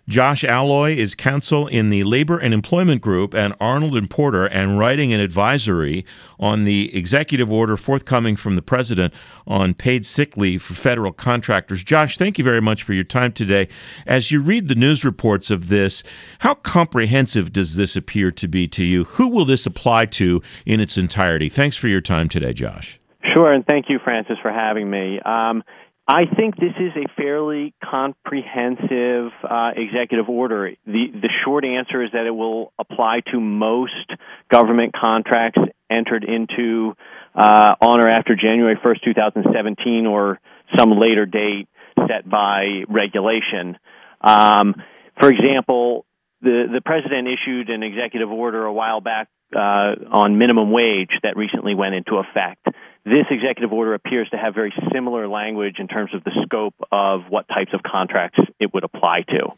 Josh Alloy is counsel in the Labor and Employment Group and Arnold and Porter, and writing an advisory on the executive order forthcoming from the president on paid sick leave for federal contractors. Josh, thank you very much for your time today. As you read the news reports of this, how comprehensive does this appear to be to you? Who will this apply to in its entirety? Thanks for your time today, Josh. Sure, and thank you, Francis, for having me. I think this is a fairly comprehensive executive order. The short answer is that it will apply to most government contracts entered into on or after January 1st, 2017, or some later date set by regulation. For example, the president issued an executive order a while back on minimum wage that recently went into effect. This executive order appears to have very similar language in terms of the scope of what types of contracts it would apply to.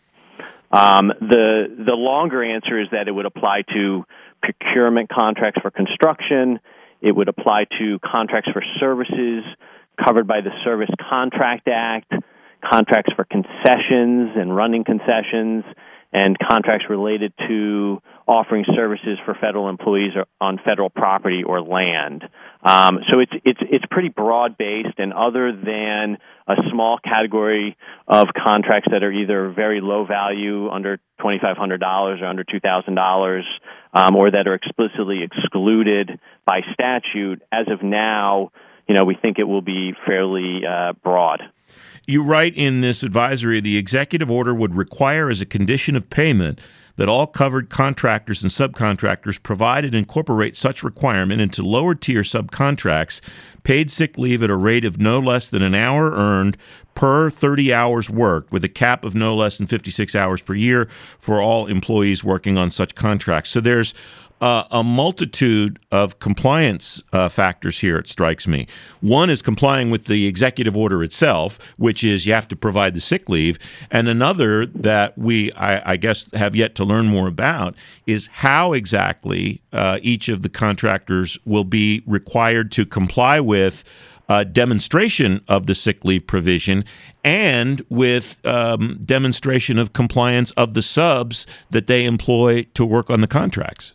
The longer answer is that it would apply to procurement contracts for construction. It would apply to contracts for services covered by the Service Contract Act, contracts for concessions and running concessions, and contracts related to offering services for federal employees on federal property or land. So it's pretty broad-based, and other than a small category of contracts that are either very low value, under $2,500 or under $2,000, or that are explicitly excluded by statute, as of now, we think it will be fairly broad. You write in this advisory, the executive order would require as a condition of payment that all covered contractors and subcontractors provide and incorporate such requirement into lower-tier subcontracts paid sick leave at a rate of no less than an hour earned per 30 hours worked, with a cap of no less than 56 hours per year for all employees working on such contracts. So there's a multitude of compliance factors here, it strikes me. One is complying with the executive order itself, which is you have to provide the sick leave. And another that I guess, have yet to learn more about is how exactly each of the contractors will be required to comply with demonstration of the sick leave provision and with demonstration of compliance of the subs that they employ to work on the contracts.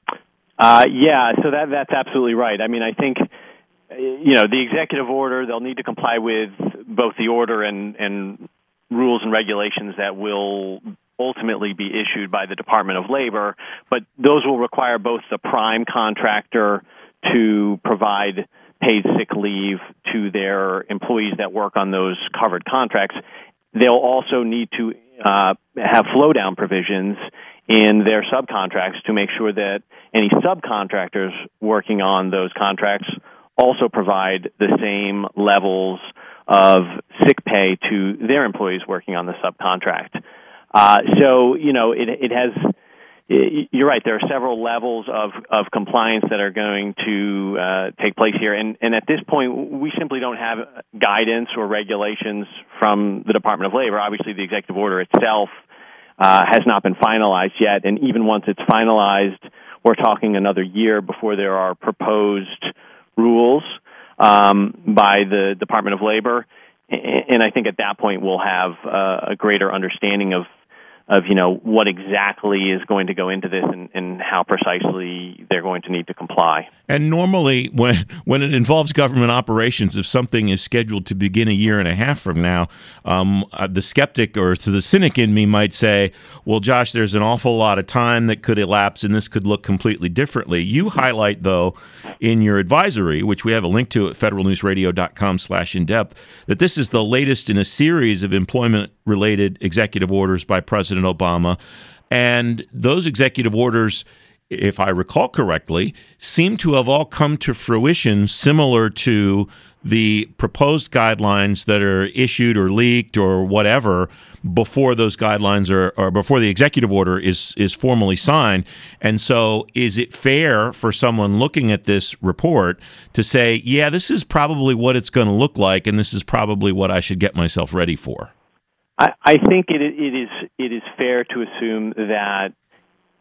So that's absolutely right. I mean, I think, the executive order, they'll need to comply with both the order and rules and regulations that will ultimately be issued by the Department of Labor, but those will require both the prime contractor to provide paid sick leave to their employees that work on those covered contracts. They'll also need to have flow-down provisions in their subcontracts to make sure that any subcontractors working on those contracts also provide the same levels of sick pay to their employees working on the subcontract. It has. You're right. There are several levels of compliance that are going to take place here, and at this point, we simply don't have guidance or regulations from the Department of Labor. Obviously, the executive order itself has not been finalized yet, and even once it's finalized, we're talking another year before there are proposed rules by the Department of Labor, and I think at that point we'll have a greater understanding of what exactly is going to go into this and how precisely they're going to need to comply. And normally, when it involves government operations, if something is scheduled to begin a year and a half from now, the skeptic or the cynic in me might say, well, Josh, there's an awful lot of time that could elapse and this could look completely differently. You highlight, though, in your advisory, which we have a link to at federalnewsradio.com/in-depth, that this is the latest in a series of employment-related executive orders by President Obama. And those executive orders, if I recall correctly, seem to have all come to fruition similar to the proposed guidelines that are issued or leaked or whatever before those guidelines or before the executive order is formally signed. And so is it fair for someone looking at this report to say, yeah, this is probably what it's going to look like, and this is probably what I should get myself ready for? I think it is fair to assume that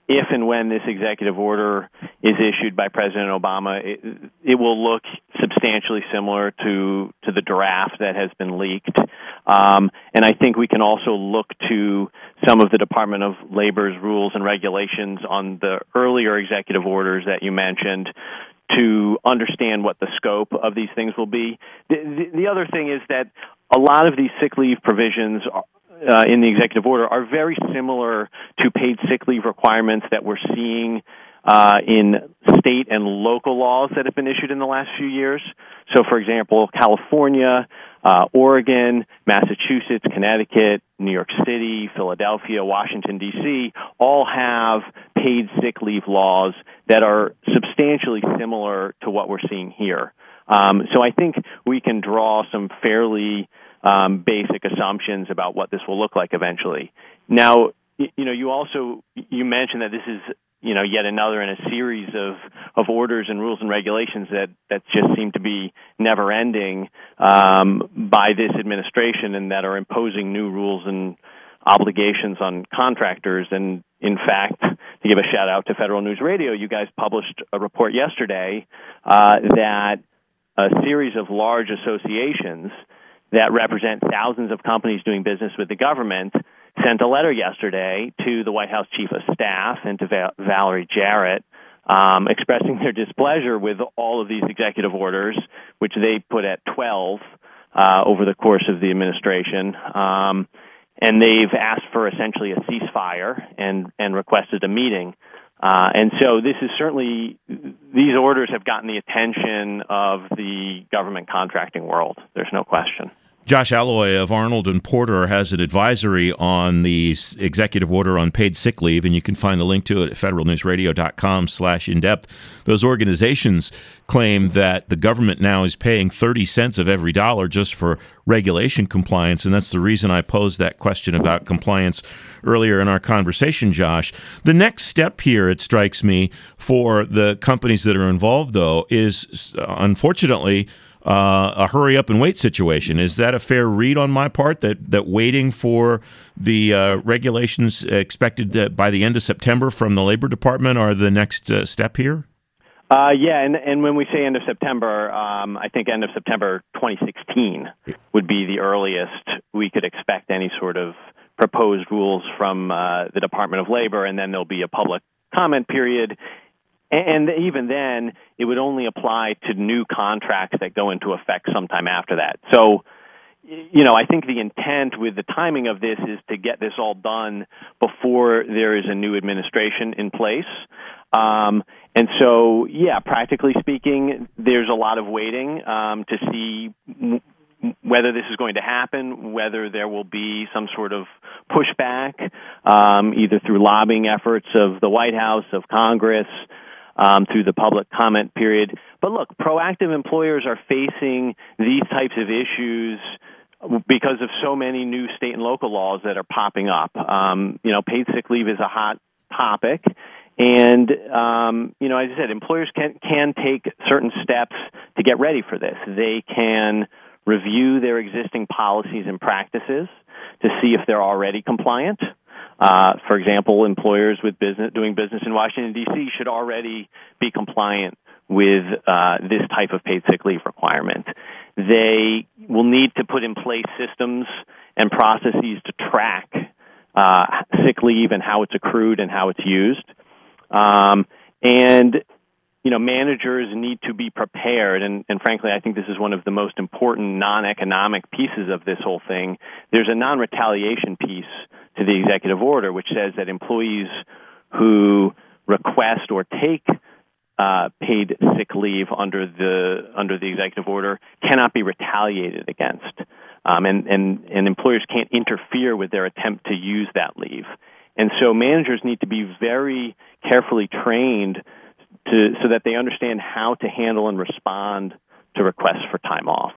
if and when this executive order is issued by President Obama, it will look substantially similar to the draft that has been leaked. And I think we can also look to some of the Department of Labor's rules and regulations on the earlier executive orders that you mentioned to understand what the scope of these things will be. The other thing is that a lot of these sick leave provisions in the executive order are very similar to paid sick leave requirements that we're seeing in state and local laws that have been issued in the last few years. So, for example, California, Oregon, Massachusetts, Connecticut, New York City, Philadelphia, Washington, D.C., all have paid sick leave laws that are substantially similar to what we're seeing here. So I think we can draw some fairly basic assumptions about what this will look like eventually. Now, you mentioned that this is yet another in a series of orders and rules and regulations that just seem to be never ending by this administration and that are imposing new rules and obligations on contractors. And in fact, to give a shout out to Federal News Radio, you guys published a report yesterday that a series of large associations that represent thousands of companies doing business with the government sent a letter yesterday to the White House Chief of Staff and to Valerie Jarrett expressing their displeasure with all of these executive orders, which they put at 12 over the course of the administration. And they've asked for essentially a ceasefire and requested a meeting. And so this is certainly, these orders have gotten the attention of the government contracting world. There's no question. Josh Alloy of Arnold & Porter has an advisory on the executive order on paid sick leave, and you can find a link to it at federalnewsradio.com/indepth. Those organizations claim that the government now is paying 30 cents of every dollar just for regulation compliance, and that's the reason I posed that question about compliance earlier in our conversation, Josh. The next step here, it strikes me, for the companies that are involved, though, is unfortunately a hurry up and wait situation. Is that a fair read on my part, that waiting for the regulations expected by the end of September from the Labor Department are the next step here? Yeah, and when we say end of September, I think end of September 2016 would be the earliest we could expect any sort of proposed rules from the Department of Labor, and then there'll be a public comment period. And even then, it would only apply to new contracts that go into effect sometime after that. So, I think the intent with the timing of this is to get this all done before there is a new administration in place. And so, yeah, practically speaking, there's a lot of waiting to see whether this is going to happen, whether there will be some sort of pushback, either through lobbying efforts of the White House, of Congress, through the public comment period. But look, proactive employers are facing these types of issues because of so many new state and local laws that are popping up. Paid sick leave is a hot topic. And, as I said, employers can take certain steps to get ready for this. They can review their existing policies and practices to see if they're already compliant. For example, employers doing business in Washington, D.C. should already be compliant with this type of paid sick leave requirement. They will need to put in place systems and processes to track sick leave and how it's accrued and how it's used. Managers need to be prepared, and frankly, I think this is one of the most important non-economic pieces of this whole thing. There's a non-retaliation piece to the executive order, which says that employees who request or take paid sick leave under the executive order cannot be retaliated against, and employers can't interfere with their attempt to use that leave. And so managers need to be very carefully trained so that they understand how to handle and respond to requests for time off.